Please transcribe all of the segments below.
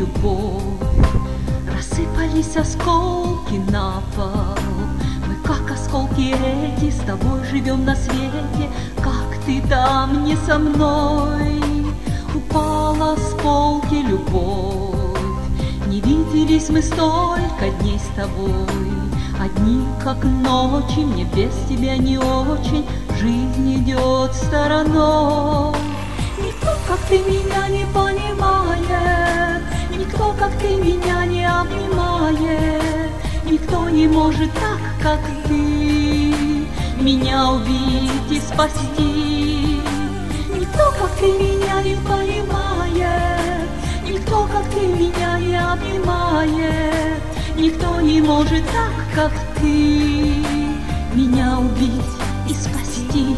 любовь. Рассыпались осколки на пол. Мы, как осколки эти, с тобой живем на свете. Как ты там не со мной? Упала с полки любовь. Не виделись мы столько дней с тобой. Одни, как ночи, мне без тебя не очень. Жизнь идет стороной. Никто, как ты, меня не понимает. Никто, как ты, меня не обнимает. Никто не может так, как ты, меня убить и спасти. Никто, как ты, меня не понимает. Никто, как ты, меня не обнимает. Никто не может так, как ты, меня убить и спасти.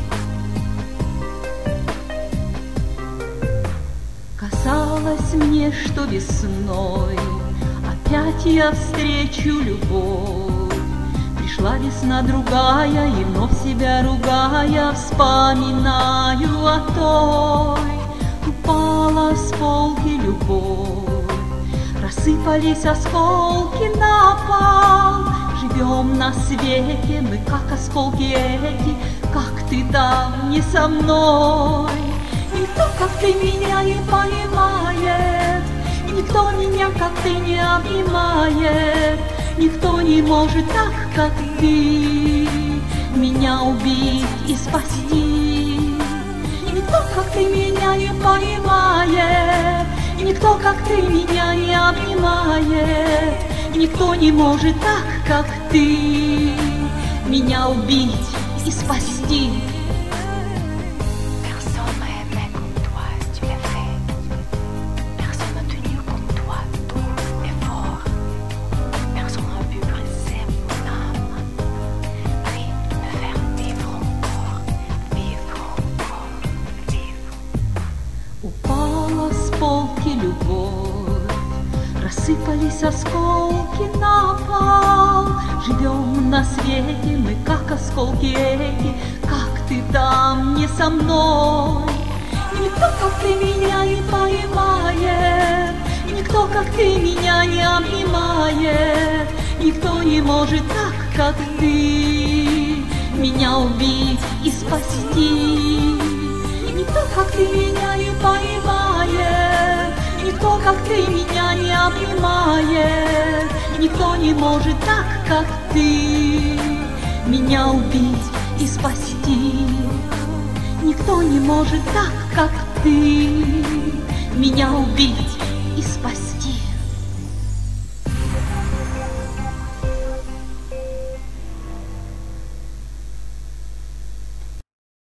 Казалось мне, что весной опять я встречу любовь. Пришла весна другая, и вновь себя ругая, вспоминаю о той. Упала с полки любовь, рассыпались осколки на пол. Живем на свете мы, как осколки эти. Как ты там не со мной? Никто, как ты, меня не понимает. Никто меня, как ты, не обнимает. Никто не может так, как ты, меня убить и спасти. Никто, как ты, меня не понимает. Никто, как ты, меня не обнимает. Никто не может так, как ты, меня убить и спасти. Упала с полки любовь, рассыпались осколки на пол. Живем на свете мы, как осколки эти. Как ты там не со мной? Никто, как ты, меня не понимает. Никто, как ты, меня не обнимает. Никто не может так, как ты, меня убить и спасти. Никто, как ты, меня не понимает. Никто, как ты, меня не обнимает. Никто не может так, как ты, меня убить и спасти. Никто не может так, как ты, меня убить и спасти.